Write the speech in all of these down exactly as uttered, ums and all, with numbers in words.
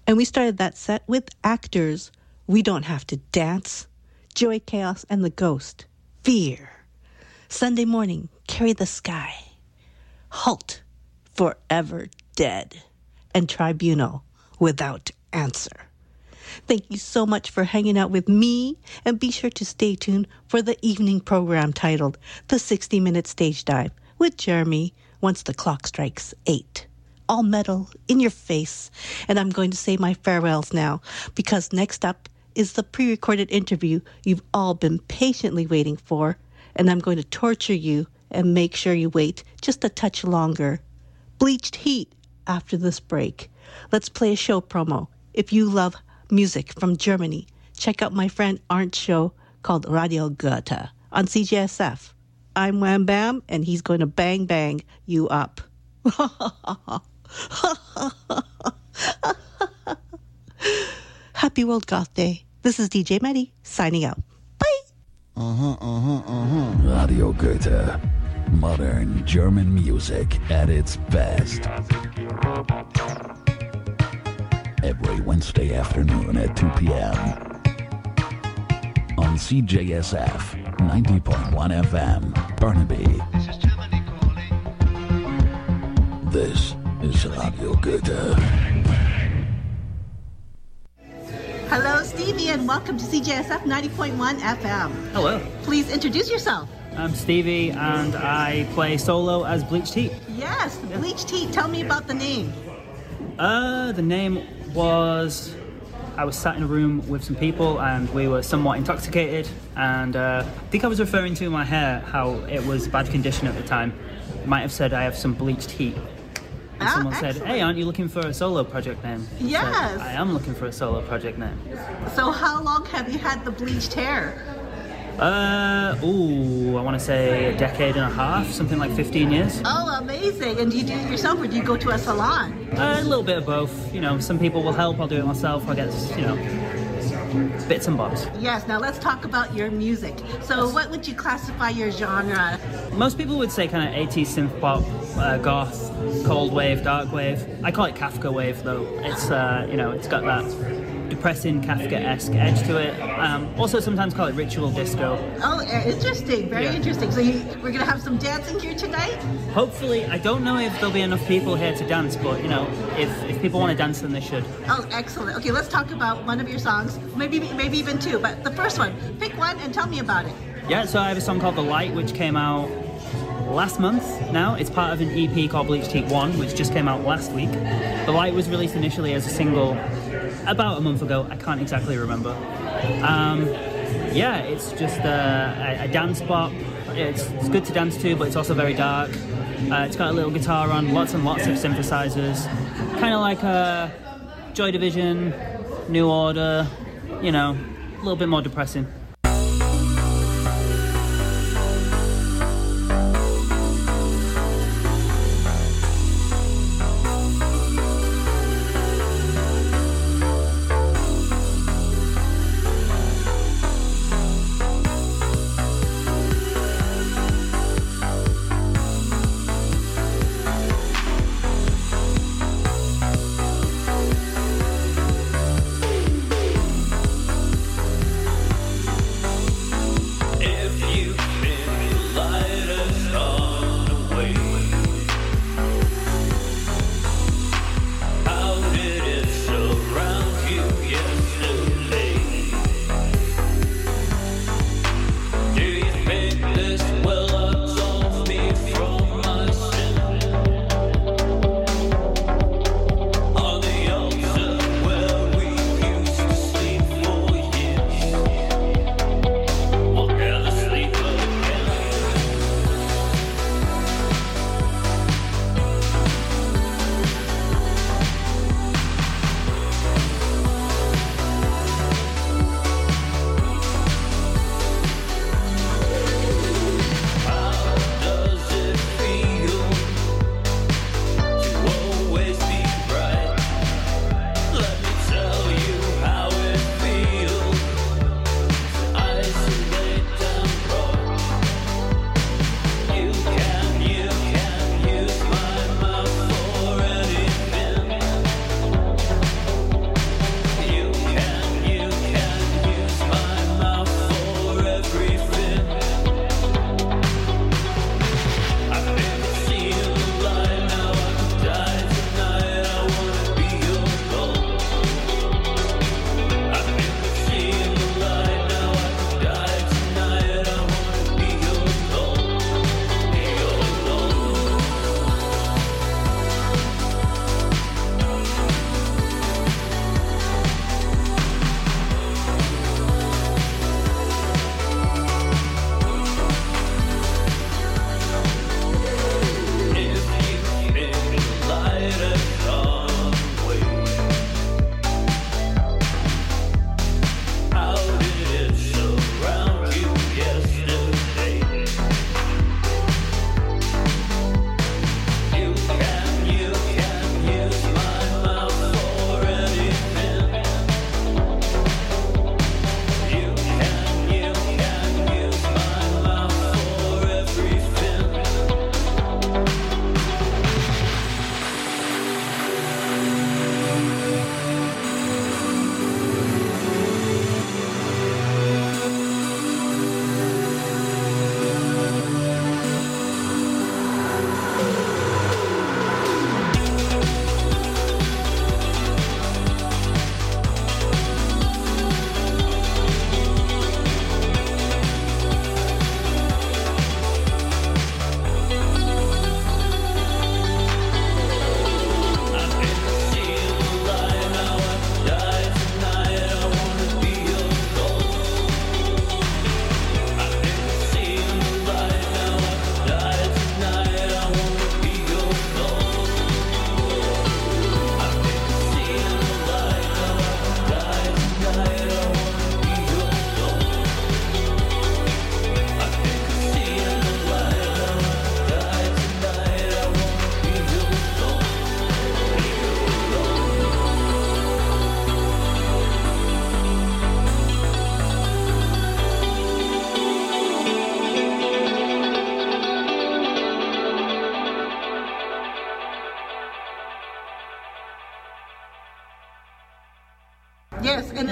And we started that set with Actors, We Don't Have to Dance, Joy Chaos and the Ghost, Fear, Sunday Morning, Carry the Sky, Halt, Forever Dead, and Tribunal, Without Answer. Thank you so much for hanging out with me, and be sure to stay tuned for the evening program titled The sixty-Minute Stage Dive with Jeremy once the clock strikes eight. All metal, in your face, and I'm going to say my farewells now, because next up is the pre-recorded interview you've all been patiently waiting for, and I'm going to torture you and make sure you wait just a touch longer. Bleached Heat after this break. Let's play a show promo. If you love music from Germany, check out my friend Arndt's show called Radio Goethe on C J S F. I'm Wham Bam, and he's going to bang bang you up. Happy World Goth Day. This is D J Maddie signing out. Bye. Uh-huh, uh-huh, uh-huh. Radio Goethe. Modern German music at its best. Every Wednesday afternoon at two p.m. on C J S F ninety point one F M, Burnaby. This is Germany calling. This is Radio Goethe. Hello, Stevie, and welcome to C J S F ninety point one F M. Hello, Please introduce yourself. I'm Stevie and I play solo as Bleached Heat. Yes, Bleached Heat. Tell me about the name. Uh, the name was... I was sat in a room with some people and we were somewhat intoxicated, and uh, I think I was referring to my hair, how it was bad condition at the time. Might have said I have some bleached heat. And Ah, someone said, excellent. hey, aren't you looking for a solo project name? I Yes. said, I am looking for a solo project name. So how long have you had the bleached hair? Uh, ooh, I want to say a decade and a half, something like fifteen years. Oh, amazing. And do you do it yourself, or do you go to a salon? Uh, a little bit of both. You know, some people will help, I'll do it myself, I get, you know, bits and bobs. Yes, now let's talk about your music. So what would you classify your genre? Most people would say kind of eighties synth pop, uh, goth, cold wave, dark wave. I call it Kafka wave though. It's, uh, you know, it's got that depressing Kafka-esque edge to it. Um, also sometimes call it ritual disco. Oh, eh, interesting. Very Yeah. interesting. So you, we're going to have some dancing here tonight? Hopefully, I don't know if there'll be enough people here to dance, but, you know, if, if people want to dance, then they should. Oh, excellent. Okay, let's talk about one of your songs. Maybe maybe even two, but the first one. Pick one and tell me about it. Yeah, so I have a song called The Light, which came out last month now. It's part of an E P called Bleached Heat one, which just came out last week. The Light was released initially as a single about a month ago. I can't exactly remember. Um, yeah, it's just uh, a, a dance pop. It's, it's good to dance to, but it's also very dark. Uh, it's got a little guitar on, lots and lots of synthesizers. Kind of like a Joy Division, New Order, you know, a little bit more depressing.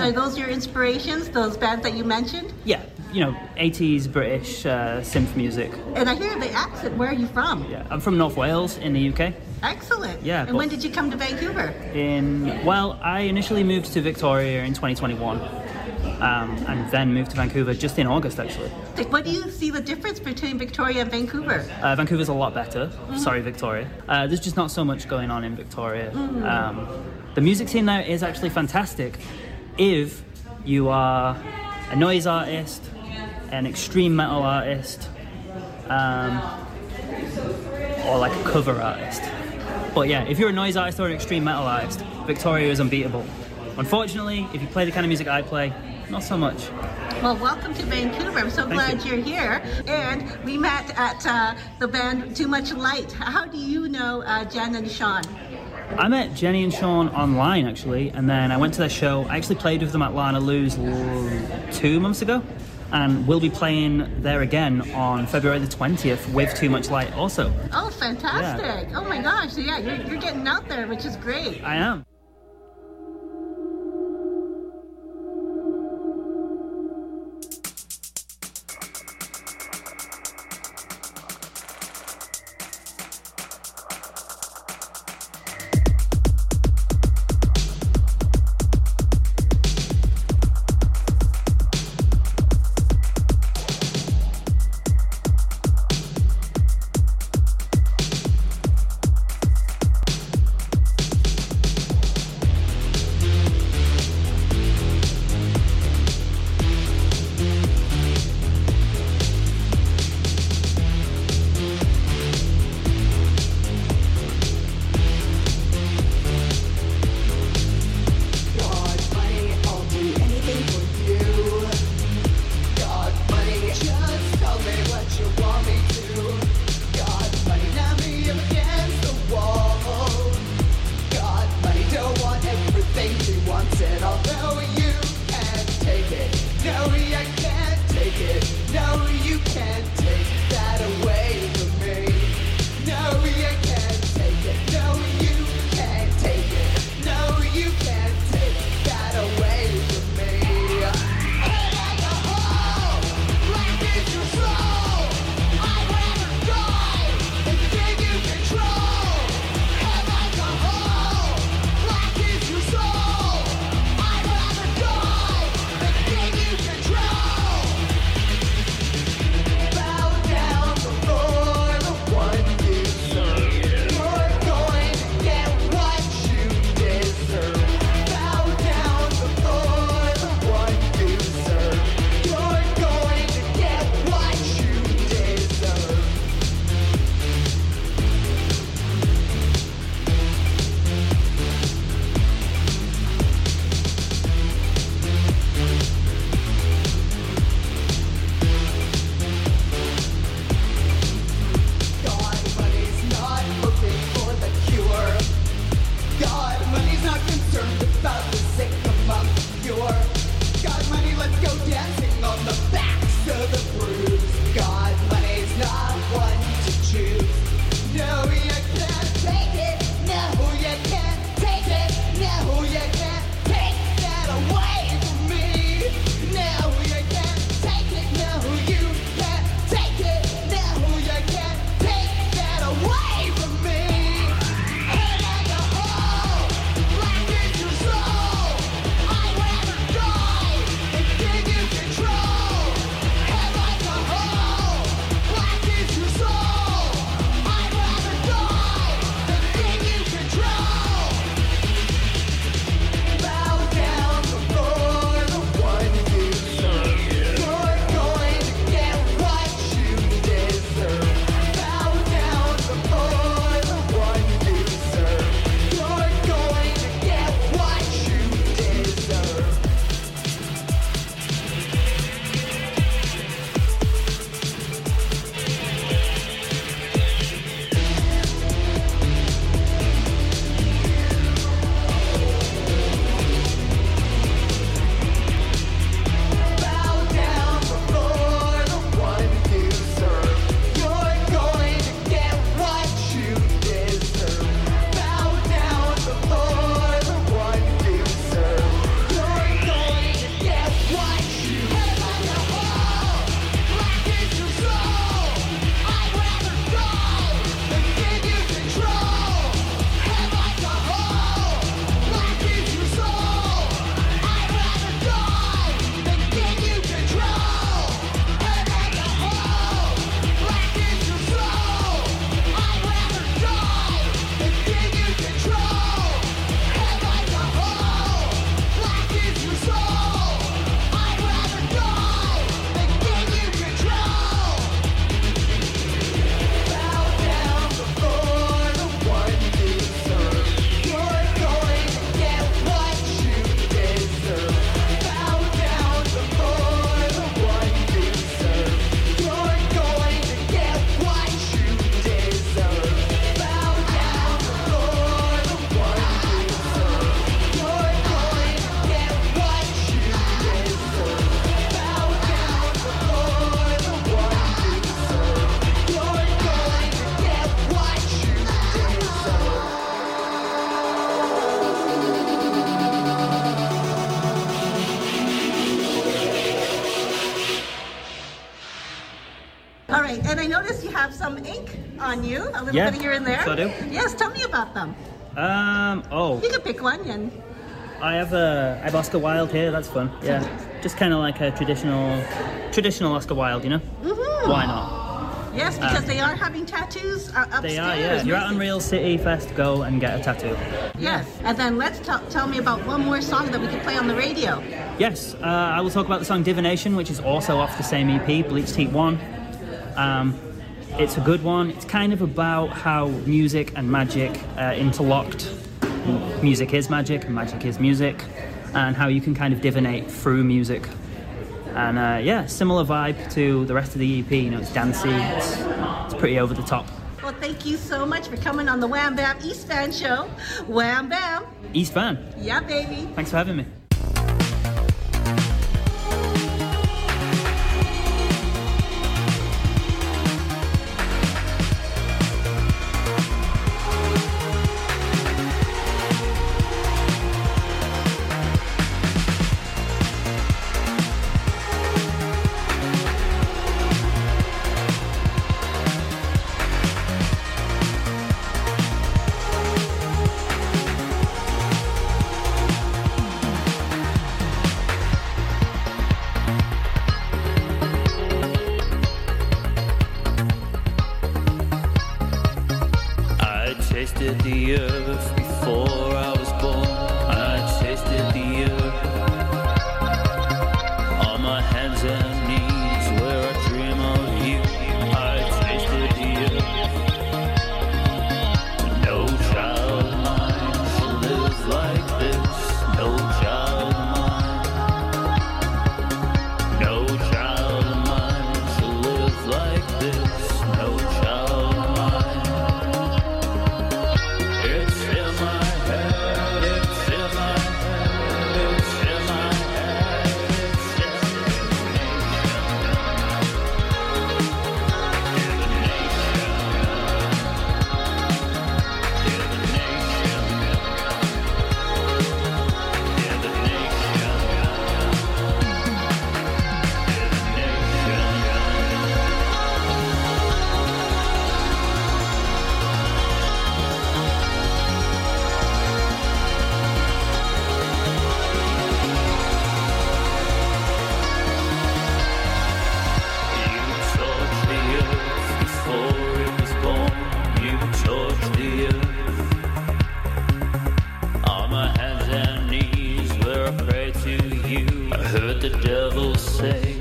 are those your inspirations, those bands that you mentioned? Yeah, you know, eighties British uh, synth music. And I hear the accent. Where are you from? Yeah, I'm from North Wales in the U K. Excellent. Yeah. And when did you come to Vancouver? In, well, I initially moved to Victoria in twenty twenty-one. Um, and then moved to Vancouver just in August, actually. What do you see the difference between Victoria and Vancouver? Uh, Vancouver's a lot better. Mm-hmm. Sorry, Victoria. Uh, there's just not so much going on in Victoria. Mm-hmm. Um, the music scene there is actually fantastic if you are a noise artist, an extreme metal artist, um, or like a cover artist. But yeah, if you're a noise artist or an extreme metal artist, Victoria is unbeatable. Unfortunately, if you play the kind of music I play, not so much. Well, welcome to Vancouver. I'm so Thank glad you. you're here. And we met at uh, the band Too Much Light. How do you know uh, Jen and Sean? I met Jenny and Sean online, actually, and then I went to their show. I actually played with them at Lana Lou's l- two months ago, and we'll be playing there again on February the twentieth with Too Much Light also. Oh, fantastic. Yeah. Oh, my gosh. So, yeah, you're, you're getting out there, which is great. I am. All right, and I noticed you have some ink on you, a little Yeah, bit here and there. so I do. Yes, tell me about them. Um, oh, You can pick one and I have a, I have Oscar Wilde here, that's fun. Yeah, just kind of like a traditional, traditional Oscar Wilde, you know? Mhm. Why not? yes, because Um, they are having tattoos uh, upstairs. They are, yeah. If you're at Amazing. Unreal City Fest, go and get a tattoo. Yes, and then let's t- tell me about one more song that we can play on the radio. Yes, uh, I will talk about the song Divination, which is also off the same E P, Bleached Heat one. Um, it's a good one. It's kind of about how music and magic uh, interlocked. Music is magic and magic is music, and how you can kind of divinate through music. And uh, yeah, similar vibe to the rest of the E P. You know, it's dancey, it's, it's pretty over the top. Well, thank you so much for coming on the Wham Bam East Van Show. Wham Bam. East Van, Yeah, baby. thanks for having me. I tasted the earth before I was born. I tasted the earth on my hands and knees where I dream of you. I tasted the earth. No child of mine should live like this. No child of mine. No child of mine should live like this. No child of mine. It's in my head, it's in my head, it's in my head, it's in the devil say,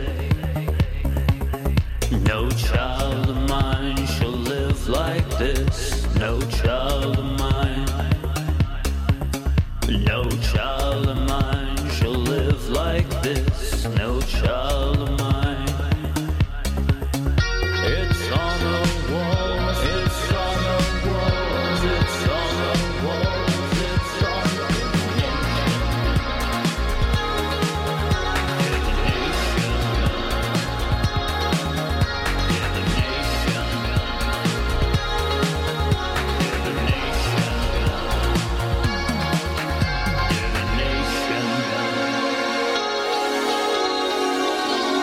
no child of mine shall live like this. No child of mine. No child of mine shall live like this. No child of mine. It's on the walls, it's on the walls, it's on the walls, it's on the divination.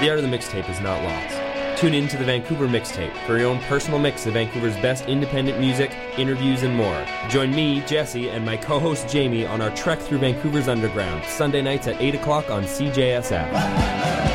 the art of the mixtape is not lost. Tune in to the Vancouver Mixtape for your own personal mix of Vancouver's best independent music, interviews, and more. Join me, Jesse, and my co-host Jamie on our trek through Vancouver's underground, Sunday nights at eight o'clock on C J S F.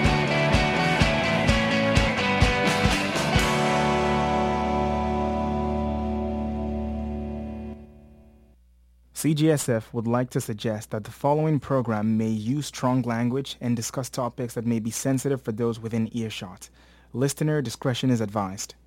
C G S F would like to suggest that the following program may use strong language and discuss topics that may be sensitive for those within earshot. Listener discretion is advised.